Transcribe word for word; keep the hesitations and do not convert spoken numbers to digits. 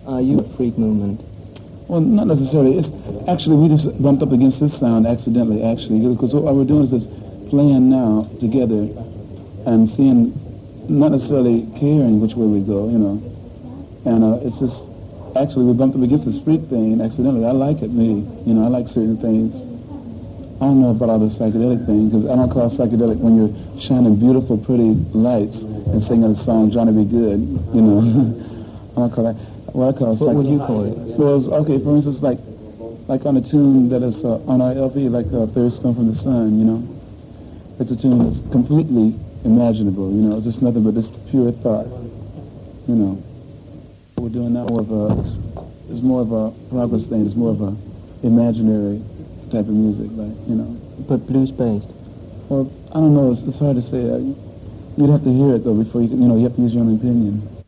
are you a freak movement? Well, not necessarily. It's actually, we just bumped up against this sound accidentally, actually, because what we're doing is this playing now together and seeing, not necessarily caring which way we go, you know. And uh, it's just, actually, we bumped up against this freak thing accidentally. I like it, me. You know, I like certain things. I don't know about all the psychedelic thing, because I don't call it psychedelic when you're shining beautiful, pretty lights and singing a song, Johnny Be Good, you know. I don't call that. What I call What would you call it? Well, it's, okay, for instance, like like on a tune that is uh, on our L P, like uh, Third Stone from the Sun, you know. It's a tune that's completely imaginable, you know. It's just nothing but this pure thought, you know. What we're doing now with uh, it's, it's more of a progress thing. It's more of a imaginary type of music, like, you know. But blues-based? Well, I don't know. It's, it's hard to say. Uh, you'd have to hear it, though, before you can, you know, you have to use your own opinion.